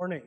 Morning.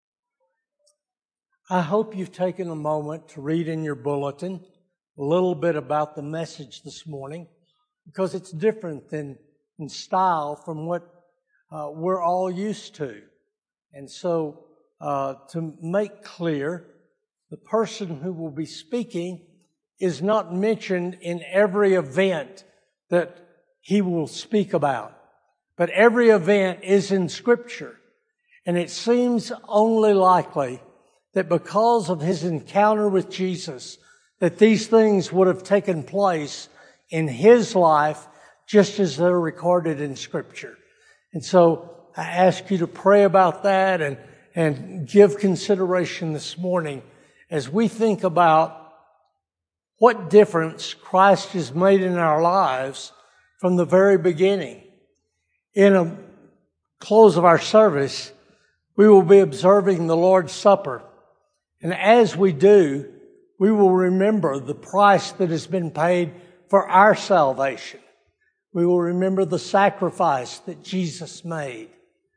I hope you've taken a moment to read in your bulletin a little bit about the message this morning, because it's different in style from what we're all used to. And so to make clear, the person who will be speaking is not mentioned in every event that he will speak about, but every event is in Scripture. And it seems only likely that because of his encounter with Jesus, that these things would have taken place in his life just as they're recorded in Scripture. And so I ask you to pray about that and give consideration this morning as we think about what difference Christ has made in our lives from the very beginning. In a close of our service, we will be observing the Lord's Supper. And as we do, we will remember the price that has been paid for our salvation. We will remember the sacrifice that Jesus made.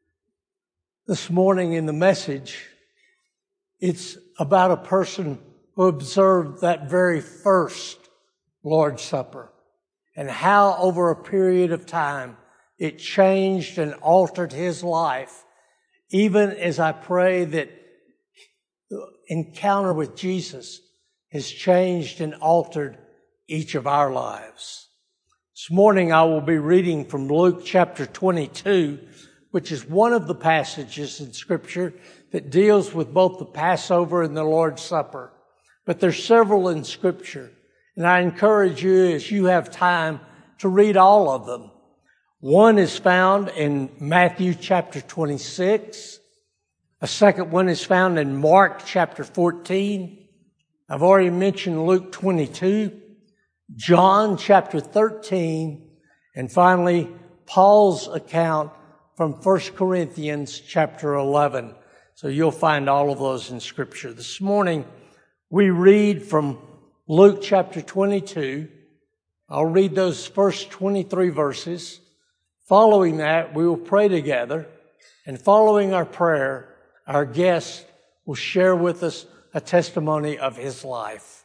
This morning in the message, it's about a person who observed that very first Lord's Supper and how over a period of time it changed and altered his life. Even as I pray that the encounter with Jesus has changed and altered each of our lives. This morning I will be reading from Luke chapter 22, which is one of the passages in Scripture that deals with both the Passover and the Lord's Supper. But there's several in Scripture, and I encourage you, as you have time, to read all of them. One is found in Matthew chapter 26. A second one is found in Mark chapter 14. I've already mentioned Luke 22, John chapter 13, and finally Paul's account from 1 Corinthians chapter 11. So you'll find all of those in Scripture. This morning we read from Luke chapter 22. I'll read those first 23 verses. Following that, we will pray together, and following our prayer, our guest will share with us a testimony of his life.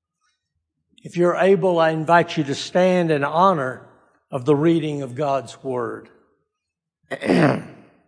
If you're able, I invite you to stand in honor of the reading of God's Word. The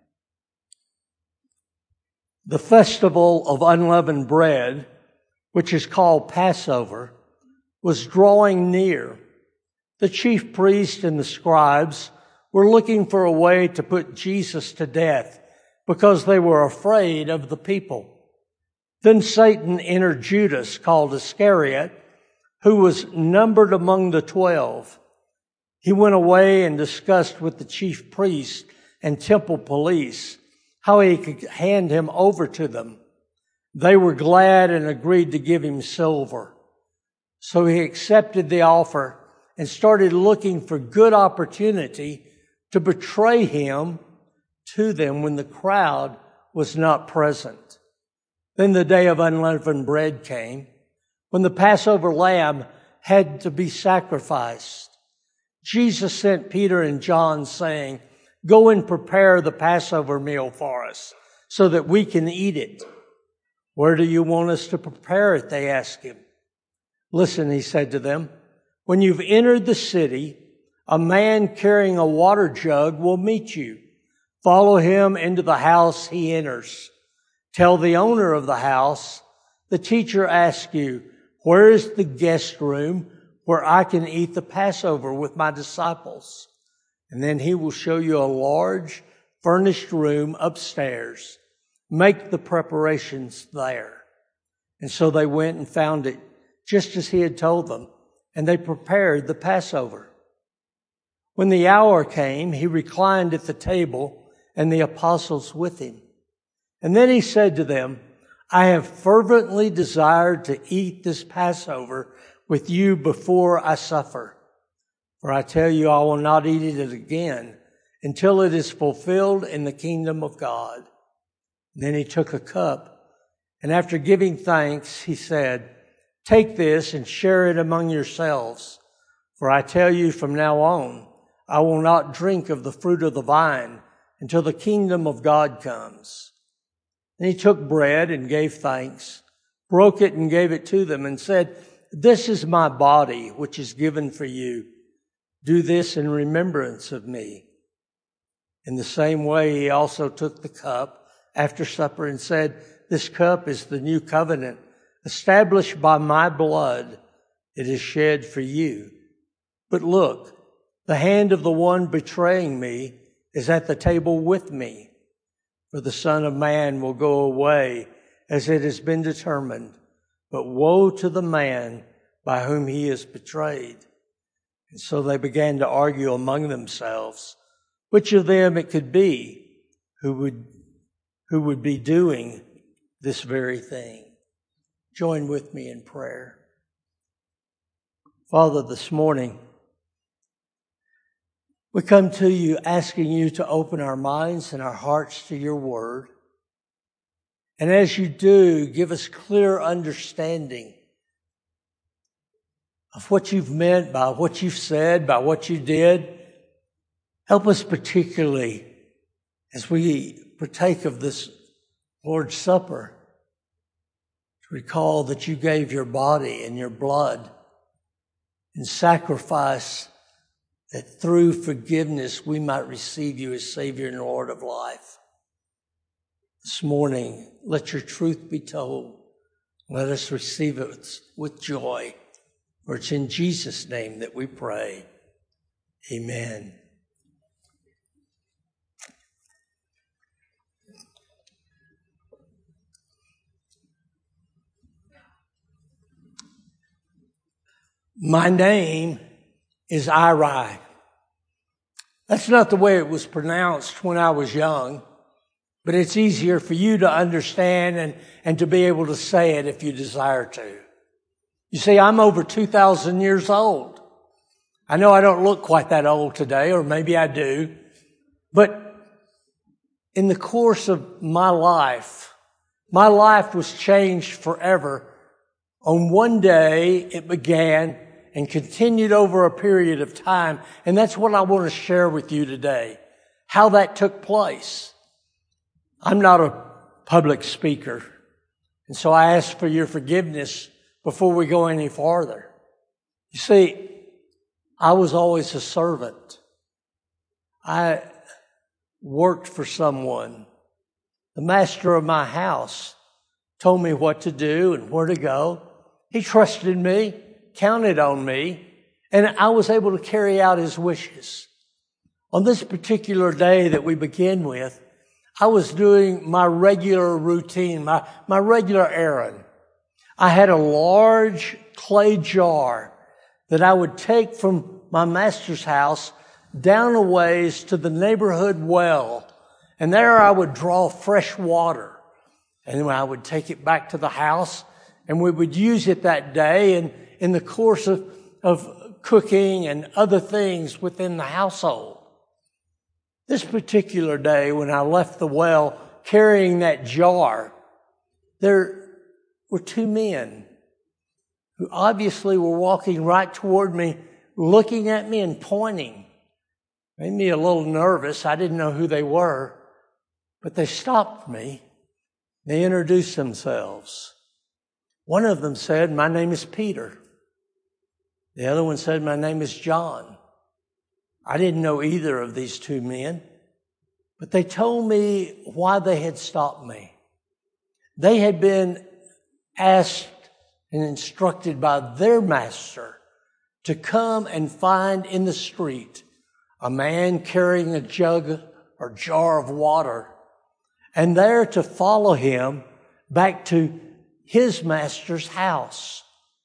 festival of unleavened bread, which is called Passover, was drawing near. The chief priests and the scribes were looking for a way to put Jesus to death because they were afraid of the people. Then Satan entered Judas, called Iscariot, who was numbered among the 12. He went away and discussed with the chief priests and temple police how he could hand him over to them. They were glad and agreed to give him silver. So he accepted the offer and started looking for good opportunity to betray him to them when the crowd was not present. Then the day of unleavened bread came, when the Passover lamb had to be sacrificed. Jesus sent Peter and John saying, "Go and prepare the Passover meal for us so that we can eat it." "Where do you want us to prepare it?" they asked him. "Listen," he said to them, "when you've entered the city, a man carrying a water jug will meet you. Follow him into the house he enters. Tell the owner of the house, 'The teacher asks you, where is the guest room where I can eat the Passover with my disciples?' And then he will show you a large furnished room upstairs. Make the preparations there." And so they went and found it just as he had told them, and they prepared the Passover. When the hour came, he reclined at the table and the apostles with him. And then he said to them, "I have fervently desired to eat this Passover with you before I suffer. For I tell you, I will not eat it again until it is fulfilled in the kingdom of God." Then he took a cup, and after giving thanks, he said, "Take this and share it among yourselves. For I tell you, from now on, I will not drink of the fruit of the vine until the kingdom of God comes." And he took bread and gave thanks, broke it and gave it to them, and said, "This is my body, which is given for you. Do this in remembrance of me." In the same way, he also took the cup after supper and said, "This cup is the new covenant, established by my blood. It is shed for you. But look, the hand of the one betraying me is at the table with me. For the Son of Man will go away as it has been determined, but woe to the man by whom he is betrayed." And so they began to argue among themselves which of them it could be who would be doing this very thing. Join with me in prayer. Father, this morning, we come to you asking you to open our minds and our hearts to your word. And as you do, give us clear understanding of what you've meant by what you've said, by what you did. Help us particularly as we partake of this Lord's Supper to recall that you gave your body and your blood in sacrifice, that through forgiveness we might receive you as Savior and Lord of life. This morning, let your truth be told. Let us receive it with joy. For it's in Jesus' name that we pray. Amen. My name is Iri. That's not the way it was pronounced when I was young, but it's easier for you to understand and to be able to say it if you desire to. You see, I'm over 2,000 years old. I know I don't look quite that old today, or maybe I do, but in the course of my life was changed forever. On one day, it began and continued over a period of time. And that's what I want to share with you today, how that took place. I'm not a public speaker, and so I ask for your forgiveness before we go any farther. You see, I was always a servant. I worked for someone. The master of my house told me what to do and where to go. He trusted me, counted on me, and I was able to carry out his wishes. On this particular day that we begin with, I was doing my regular routine, my regular errand. I had a large clay jar that I would take from my master's house down a ways to the neighborhood well. And there I would draw fresh water. And then I would take it back to the house, and we would use it that day and in the course of cooking and other things within the household. This particular day, when I left the well carrying that jar, there were two men who obviously were walking right toward me, looking at me and pointing. Made me a little nervous. I didn't know who they were, but they stopped me. They introduced themselves. One of them said, "My name is Peter." The other one said, "My name is John." I didn't know either of these two men, but they told me why they had stopped me. They had been asked and instructed by their master to come and find in the street a man carrying a jug or jar of water, and there to follow him back to his master's house.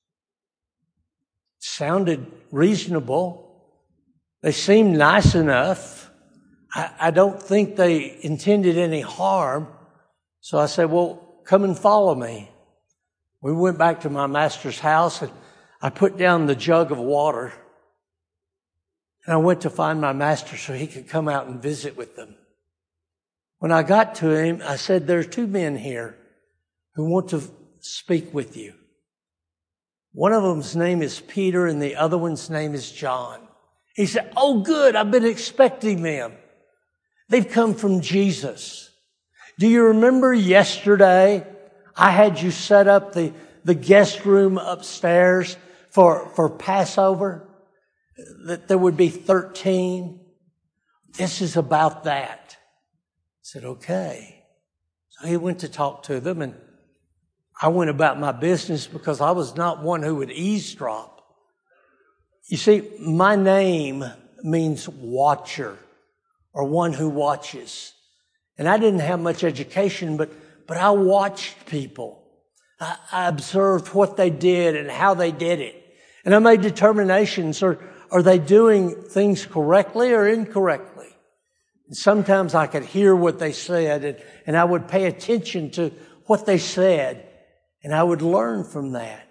Sounded reasonable. They seemed nice enough. I don't think they intended any harm. So I said, "Well, come and follow me." We went back to my master's house, and I put down the jug of water. And I went to find my master so he could come out and visit with them. When I got to him, I said, "There are two men here who want to speak with you. One of them's name is Peter and the other one's name is John." He said, "Oh, good. I've been expecting them. They've come from Jesus. Do you remember yesterday I had you set up the guest room upstairs for Passover? That there would be 13. This is about that. I said, okay. So he went to talk to them, and I went about my business because I was not one who would eavesdrop. You see, my name means watcher or one who watches. And I didn't have much education, but I watched people. I observed what they did and how they did it. And I made determinations. Are they doing things correctly or incorrectly? And sometimes I could hear what they said, and I would pay attention to what they said, and I would learn from that.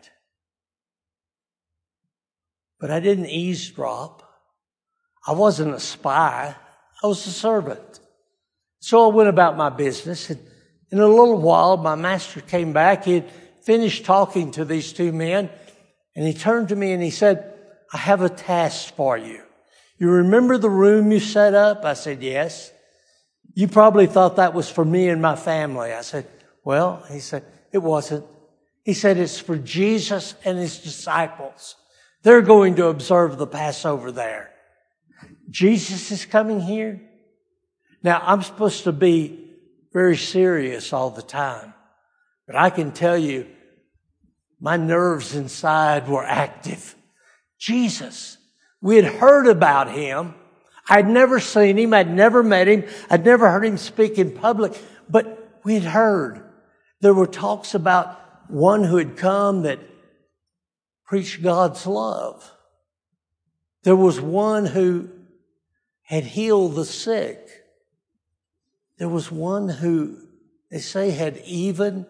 But I didn't eavesdrop. I wasn't a spy. I was a servant. So I went about my business, and in a little while, my master came back. He had finished talking to these two men, and he turned to me and he said, I have a task for you. You remember the room you set up? I said, yes. You probably thought that was for me and my family. I said, well, he said, it wasn't. He said, it's for Jesus and his disciples. They're going to observe the Passover there. Jesus is coming here. Now, I'm supposed to be very serious all the time, but I can tell you, my nerves inside were active. Jesus. We had heard about him. I'd never seen him. I'd never met him. I'd never heard him speak in public, but we had heard. There were talks about one who had come that preached God's love. There was one who had healed the sick. There was one who, they say, had even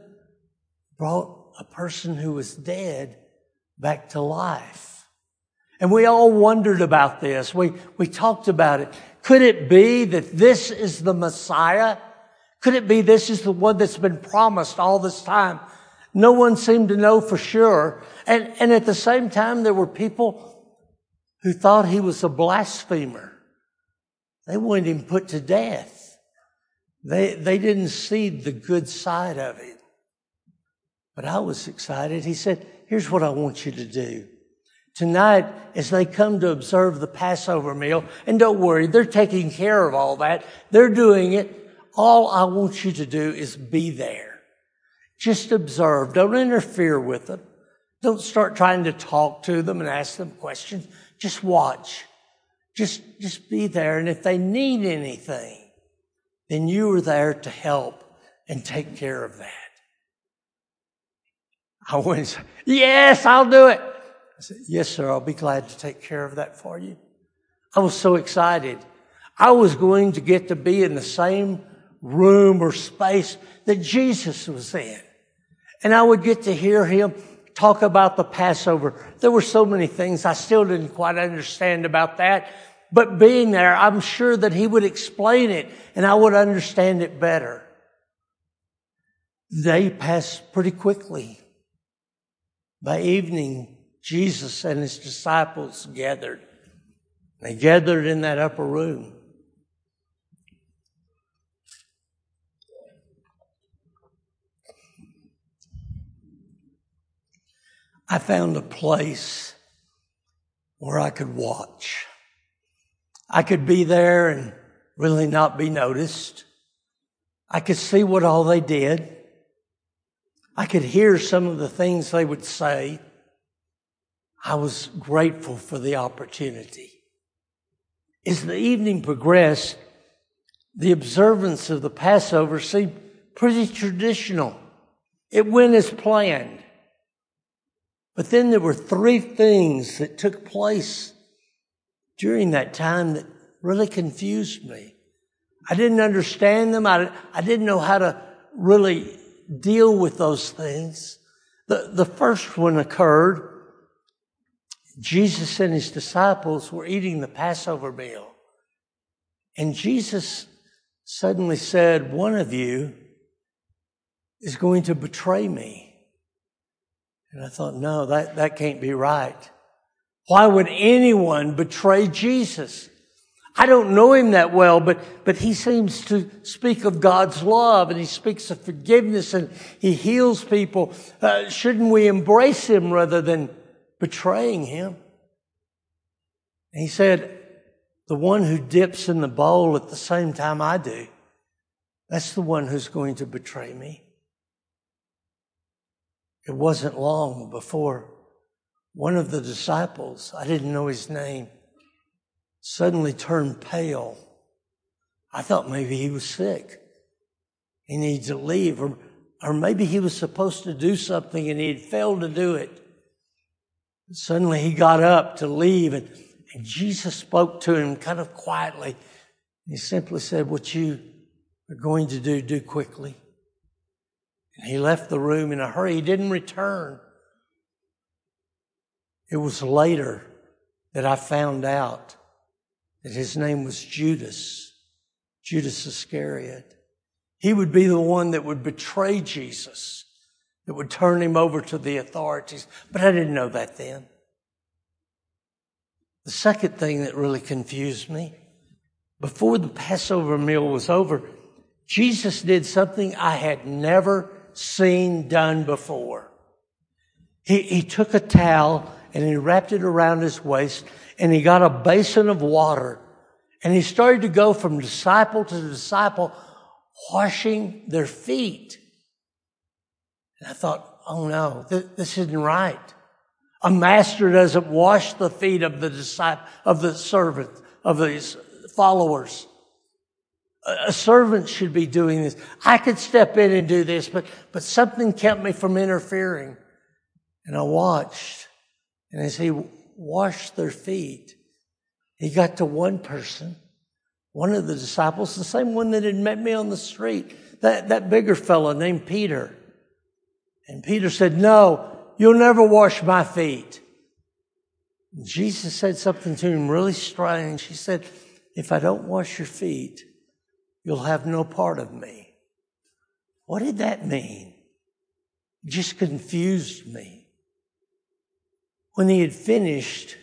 brought a person who was dead back to life. And we all wondered about this. We talked about it. Could it be that this is the Messiah? Could it be this is the one that's been promised all this time? No one seemed to know for sure. And at the same time, there were people who thought he was a blasphemer. They wanted him put to death. They didn't see the good side of it. But I was excited. He said, here's what I want you to do. Tonight, as they come to observe the Passover meal, and don't worry, they're taking care of all that. They're doing it. All I want you to do is be there. Just observe. Don't interfere with them. Don't start trying to talk to them and ask them questions. Just watch. Just be there. And if they need anything, then you are there to help and take care of that. I went and said, yes, I'll do it. I said, yes, sir, I'll be glad to take care of that for you. I was so excited. I was going to get to be in the same room or space that Jesus was in. And I would get to hear him talk about the Passover. There were so many things I still didn't quite understand about that. But being there, I'm sure that he would explain it and I would understand it better. The day passed pretty quickly. By evening, Jesus and his disciples gathered. They gathered in that upper room. I found a place where I could watch. I could be there and really not be noticed. I could see what all they did. I could hear some of the things they would say. I was grateful for the opportunity. As the evening progressed, the observance of the Passover seemed pretty traditional. It went as planned. But then there were three things that took place during that time that really confused me. I didn't understand them. I didn't know how to really deal with those things. The first one occurred. Jesus and his disciples were eating the Passover meal. And Jesus suddenly said, one of you is going to betray me. And I thought, no, that can't be right. Why would anyone betray Jesus? I don't know him that well, but he seems to speak of God's love, and he speaks of forgiveness, and he heals people. Shouldn't we embrace him rather than betraying him? And he said, the one who dips in the bowl at the same time I do, that's the one who's going to betray me. It wasn't long before one of the disciples, I didn't know his name, suddenly turned pale. I thought maybe he was sick. He needed to leave, or maybe he was supposed to do something and he had failed to do it. And suddenly he got up to leave, and Jesus spoke to him kind of quietly. He simply said, what you are going to do quickly. And he left the room in a hurry. He didn't return. It was later that I found out that his name was Judas Iscariot. He would be the one that would betray Jesus, that would turn him over to the authorities. But I didn't know that then. The second thing that really confused me, before the Passover meal was over, Jesus did something I had never seen done before. He took a towel and he wrapped it around his waist, and he got a basin of water, and he started to go from disciple to disciple, washing their feet. And I thought, oh no, this isn't right. A master doesn't wash the feet of the disciple, of the servant, of his followers. A servant should be doing this. I could step in and do this, but something kept me from interfering. And I watched. And as he washed their feet, he got to one person, one of the disciples, the same one that had met me on the street, that bigger fellow named Peter. And Peter said, no, you'll never wash my feet. And Jesus said something to him really strange. He said, if I don't wash your feet, you'll have no part of me. What did that mean? It just confused me. When he had finished,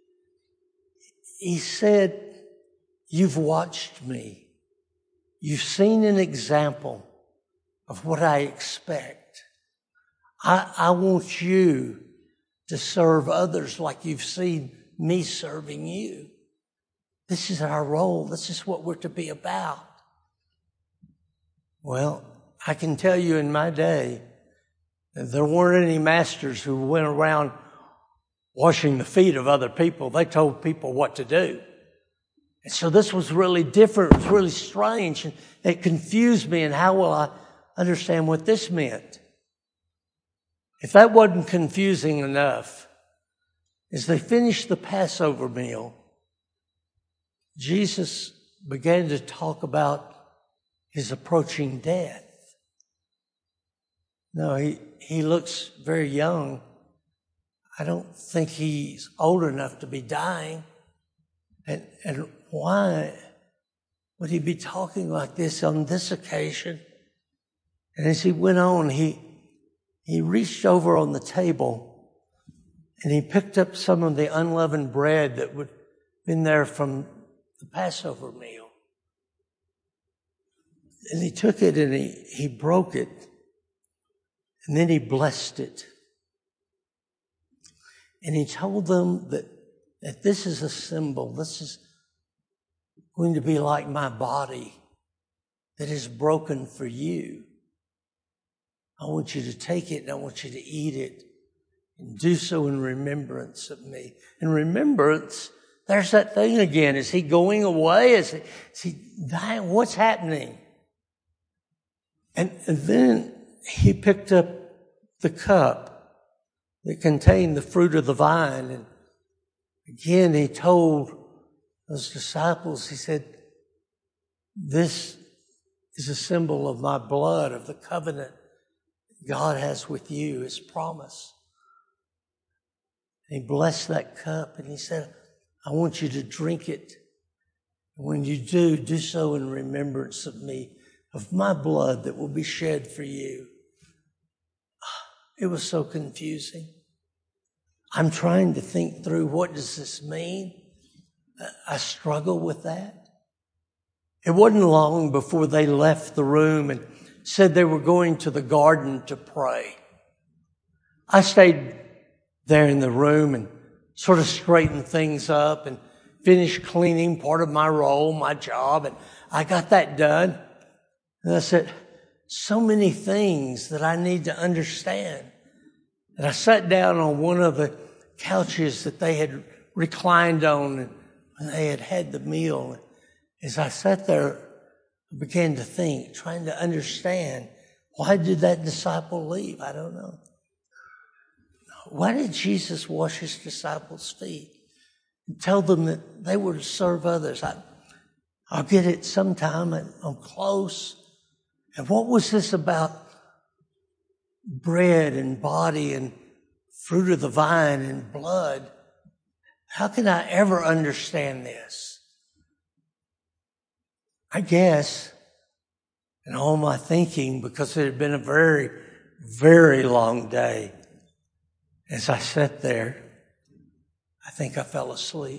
he said, you've watched me. You've seen an example of what I expect. I want you to serve others like you've seen me serving you. This is our role. This is what we're to be about. Well, I can tell you in my day, there weren't any masters who went around washing the feet of other people. They told people what to do. And so this was really different. It was really strange. And it confused me. And how will I understand what this meant? If that wasn't confusing enough, as they finished the Passover meal, Jesus began to talk about his approaching death. No, he looks very young. I don't think he's old enough to be dying. And why would he be talking like this on this occasion? And as he went on, he reached over on the table and he picked up some of the unleavened bread that would have been there from the Passover meal. And he took it and he broke it. And then he blessed it. And he told them that this is a symbol. This is going to be like my body that is broken for you. I want you to take it and I want you to eat it and do so in remembrance of me. In remembrance, there's that thing again. Is he going away? Is he dying? What's happening? And then he picked up the cup that contained the fruit of the vine. And again, he told those disciples, he said, this is a symbol of my blood, of the covenant God has with you, his promise. And he blessed that cup and he said, I want you to drink it. And when you do so in remembrance of me, of my blood that will be shed for you. It was so confusing. I'm trying to think through, what does this mean? I struggle with that. It wasn't long before they left the room and said they were going to the garden to pray. I stayed there in the room and sort of straightened things up and finished cleaning part of my role, my job, and I got that done. And I said, so many things that I need to understand. And I sat down on one of the couches that they had reclined on and they had had the meal. As I sat there, I began to think, trying to understand, why did that disciple leave? I don't know. Why did Jesus wash his disciples' feet and tell them that they were to serve others? I'll get it sometime. I'm close. And what was this about bread and body and fruit of the vine and blood? How can I ever understand this? I guess in all my thinking, because it had been a very, very long day, as I sat there, I think I fell asleep.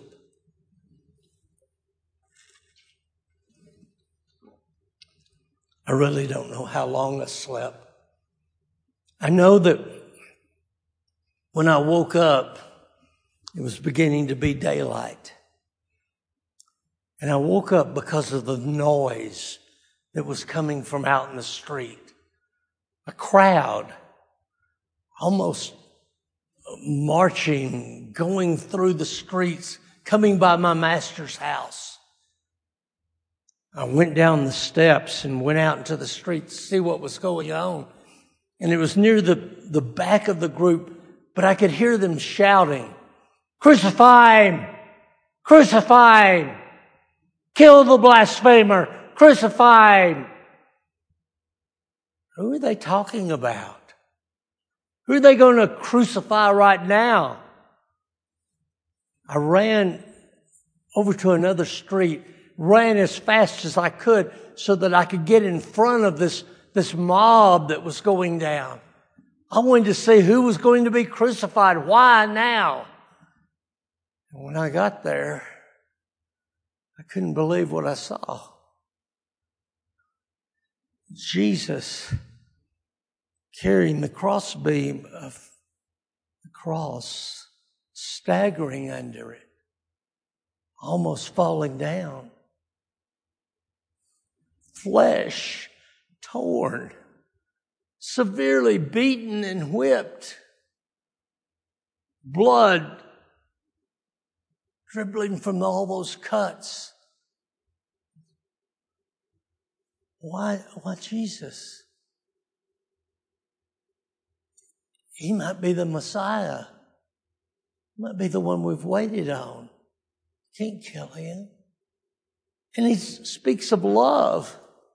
I really don't know how long I slept. I know that when I woke up, it was beginning to be daylight. And I woke up because of the noise that was coming from out in the street. A crowd, almost marching, going through the streets, coming by my master's house. I went down the steps and went out into the street to see what was going on. And it was near the back of the group, but I could hear them shouting, "Crucify him! Crucify him! Kill the blasphemer! Crucify him!" Who are they talking about? Who are they going to crucify right now? I ran over to another street, ran as fast as I could so that I could get in front of this mob that was going down. I wanted to see who was going to be crucified. Why now? And when I got there, I couldn't believe what I saw. Jesus carrying the crossbeam of the cross, staggering under it, almost falling down. Flesh torn, severely beaten and whipped, blood dribbling from all those cuts. Why Jesus? He might be the Messiah. He might be the one we've waited on. Can't kill him. And he speaks of love.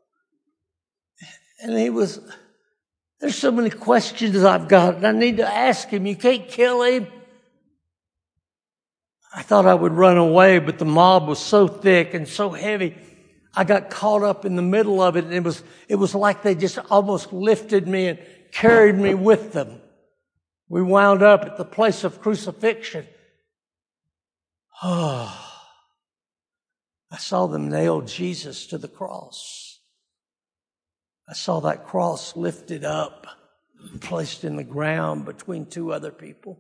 And there's so many questions I've got, and I need to ask him. You can't kill him. I thought I would run away, but the mob was so thick and so heavy. I got caught up in the middle of it, and it was like they just almost lifted me and carried me with them. We wound up at the place of crucifixion. Oh, I saw them nail Jesus to the cross. I saw that cross lifted up, placed in the ground between two other people.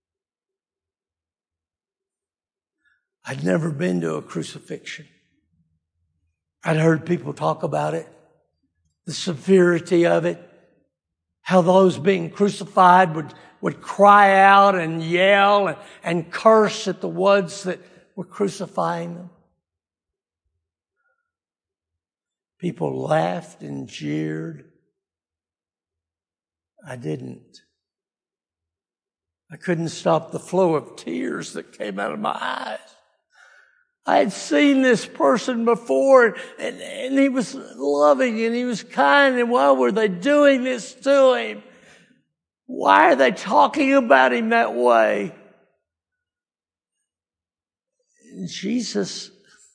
I'd never been to a crucifixion. I'd heard people talk about it, the severity of it, how those being crucified would cry out and yell and curse at the ones that were crucifying them. People laughed and jeered. I didn't. I couldn't stop the flow of tears that came out of my eyes. I had seen this person before, and he was loving and he was kind, and why were they doing this to him? Why are they talking about him that way? And Jesus,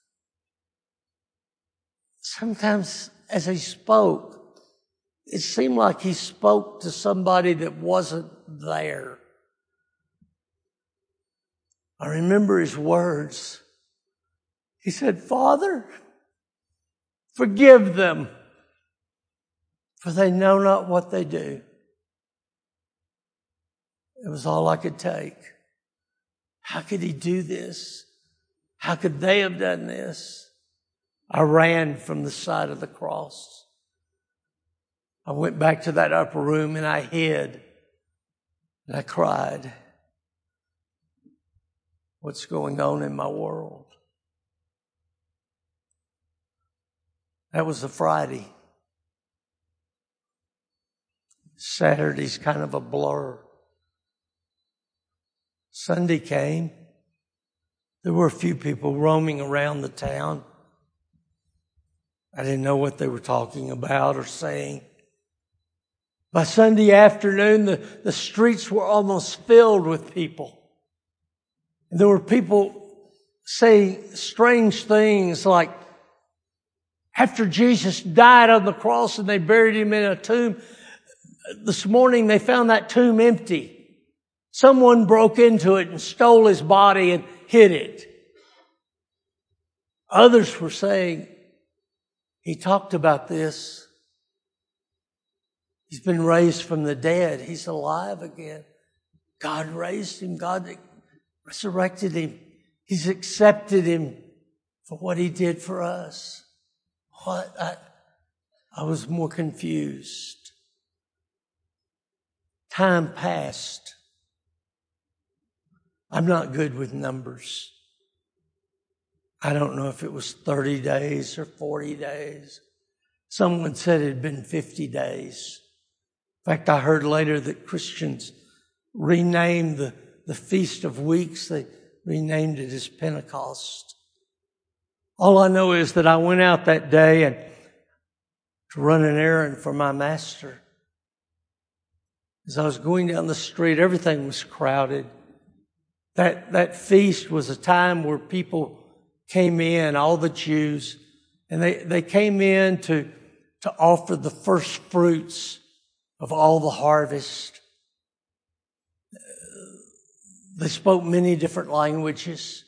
sometimes as he spoke, it seemed like he spoke to somebody that wasn't there. I remember his words. He said, Father, forgive them, for they know not what they do. It was all I could take. How could he do this? How could they have done this? I ran from the side of the cross. I went back to that upper room and I hid. And I cried. What's going on in my world? That was a Friday. Saturday's kind of a blur. Sunday came. There were a few people roaming around the town. I didn't know what they were talking about or saying. By Sunday afternoon, the streets were almost filled with people. And there were people saying strange things like, after Jesus died on the cross and they buried him in a tomb, this morning they found that tomb empty. Someone broke into it and stole his body and hid it. Others were saying, he talked about this. He's been raised from the dead. He's alive again. God raised him. God resurrected him. He's accepted him for what he did for us. I was more confused. Time passed. I'm not good with numbers. I don't know if it was 30 days or 40 days. Someone said it had been 50 days. In fact, I heard later that Christians renamed the Feast of Weeks. They renamed it as Pentecost. All I know is that I went out that day and to run an errand for my master. As I was going down the street, everything was crowded. That feast was a time where people came in, all the Jews, and they came in to offer the first fruits of all the harvest. They spoke many different languages.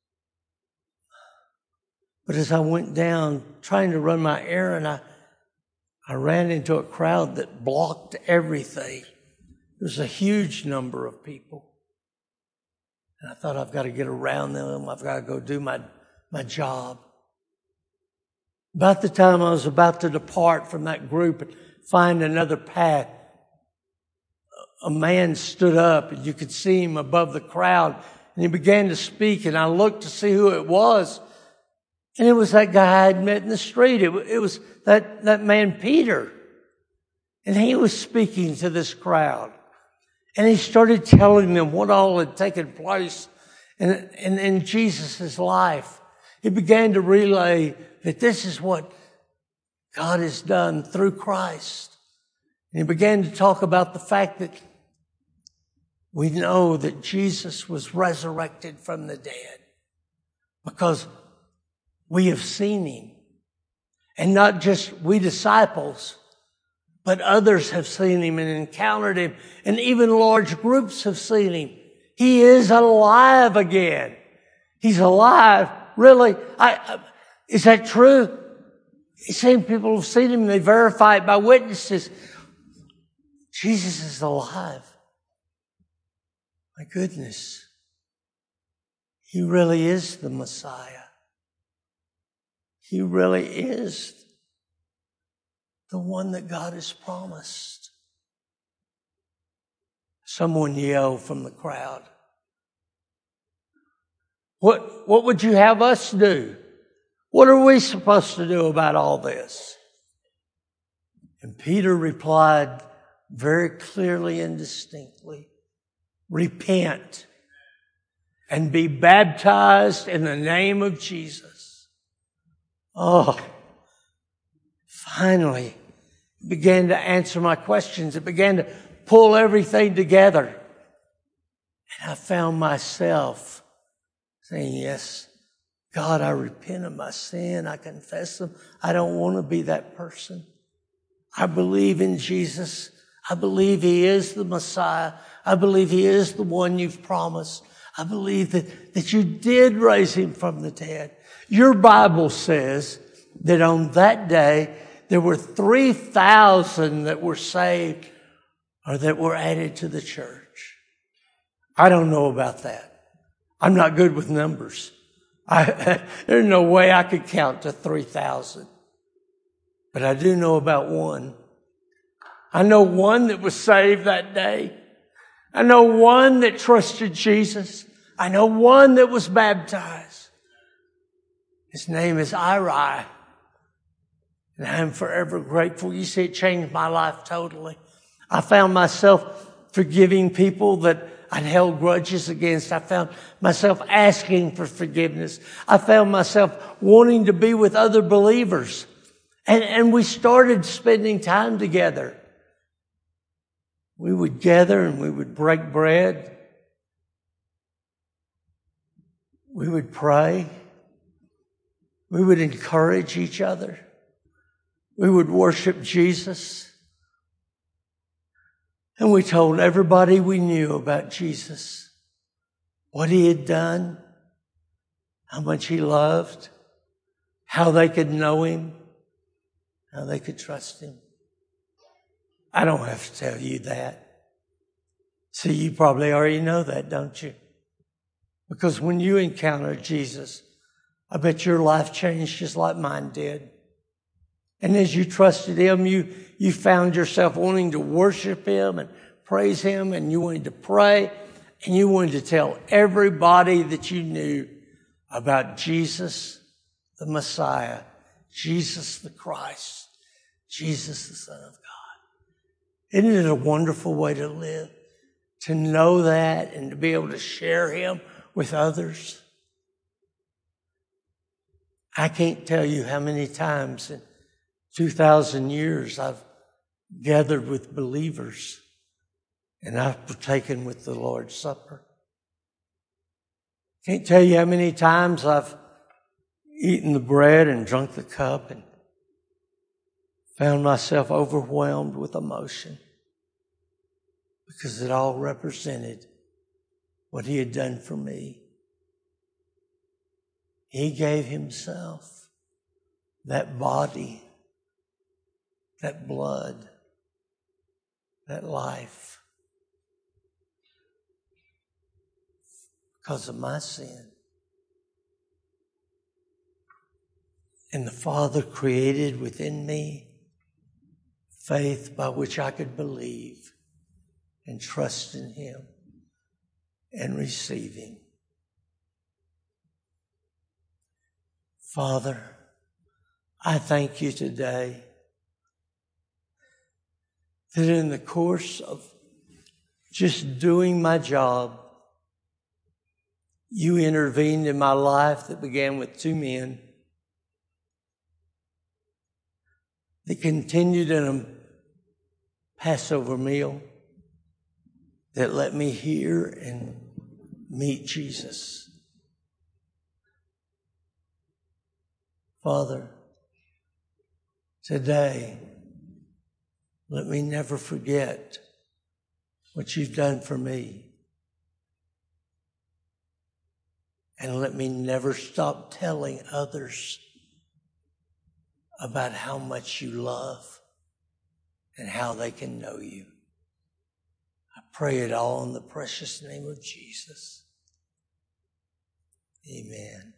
But as I went down trying to run my errand, I ran into a crowd that blocked everything. There was a huge number of people. And I thought, I've got to get around them. I've got to go do my job. About the time I was about to depart from that group and find another path, a man stood up and you could see him above the crowd and he began to speak, and I looked to see who it was. And it was that guy I'd met in the street. It was that man Peter. And he was speaking to this crowd. And he started telling them what all had taken place in Jesus' life. He began to relay that this is what God has done through Christ. And he began to talk about the fact that we know that Jesus was resurrected from the dead because we have seen him. And not just we disciples, but others have seen him and encountered him, and even large groups have seen him. He is alive again. He's alive. Really? Is that true? He's saying people have seen him and they verify it by witnesses. Jesus is alive. My goodness. He really is the Messiah. He really is the one that God has promised. Someone yelled from the crowd, What would you have us do? What are we supposed to do about all this? And Peter replied very clearly and distinctly, repent and be baptized in the name of Jesus. Oh, finally, it began to answer my questions. It began to pull everything together. And I found myself saying, yes, God, I repent of my sin. I confess them. I don't want to be that person. I believe in Jesus. I believe he is the Messiah. I believe he is the one you've promised. I believe that you did raise him from the dead. Your Bible says that on that day, there were 3,000 that were saved or that were added to the church. I don't know about that. I'm not good with numbers. There's no way I could count to 3,000. But I do know about one. I know one that was saved that day. I know one that trusted Jesus. I know one that was baptized. His name is Iri. And I am forever grateful. You see, it changed my life totally. I found myself forgiving people that I'd held grudges against. I found myself asking for forgiveness. I found myself wanting to be with other believers. And we started spending time together. We would gather and we would break bread. We would pray. We would encourage each other. We would worship Jesus. And we told everybody we knew about Jesus, what he had done, how much he loved, how they could know him, how they could trust him. I don't have to tell you that. See, you probably already know that, don't you? Because when you encountered Jesus, I bet your life changed just like mine did. And as you trusted him, you found yourself wanting to worship him and praise him, and you wanted to pray, and you wanted to tell everybody that you knew about Jesus, the Messiah, Jesus the Christ, Jesus the Son of God. Isn't it a wonderful way to live? To know that and to be able to share him with others. I can't tell you how many times in 2,000 years I've gathered with believers and I've partaken with the Lord's Supper. Can't tell you how many times I've eaten the bread and drunk the cup and found myself overwhelmed with emotion because it all represented what he had done for me. He gave himself, that body, that blood, that life, because of my sin. And the Father created within me faith by which I could believe and trust in him and receive him. Father, I thank you today that in the course of just doing my job, you intervened in my life that began with two men, that continued in a Passover meal, that let me hear and meet Jesus. Father, today, let me never forget what you've done for me. And let me never stop telling others about how much you love and how they can know you. I pray it all in the precious name of Jesus. Amen.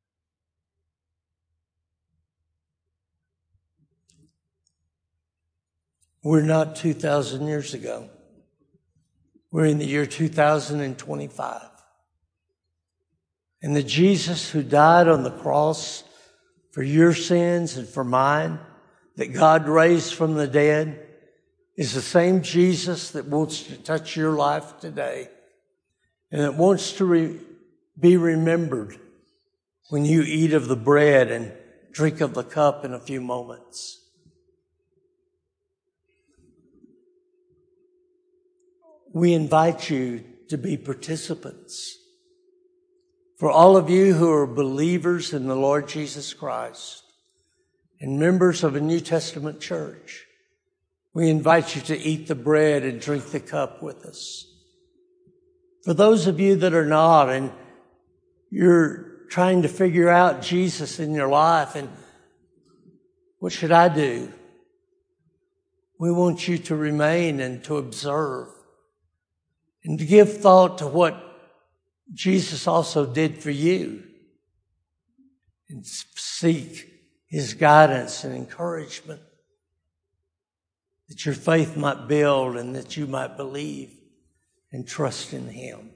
We're not 2,000 years ago. We're in the year 2025. And the Jesus who died on the cross for your sins and for mine, that God raised from the dead, is the same Jesus that wants to touch your life today and that wants to be remembered when you eat of the bread and drink of the cup in a few moments. We invite you to be participants. For all of you who are believers in the Lord Jesus Christ and members of a New Testament church, we invite you to eat the bread and drink the cup with us. For those of you that are not, and you're trying to figure out Jesus in your life, and what should I do? We want you to remain and to observe and to give thought to what Jesus also did for you, and seek his guidance and encouragement, that your faith might build and that you might believe and trust in him.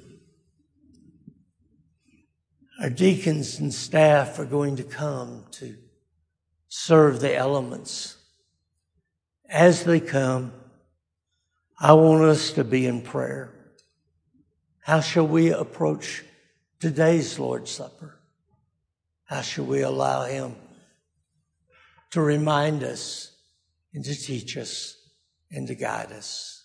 Our deacons and staff are going to come to serve the elements. As they come, I want us to be in prayer. How shall we approach today's Lord's Supper? How shall we allow him to remind us and to teach us and to guide us?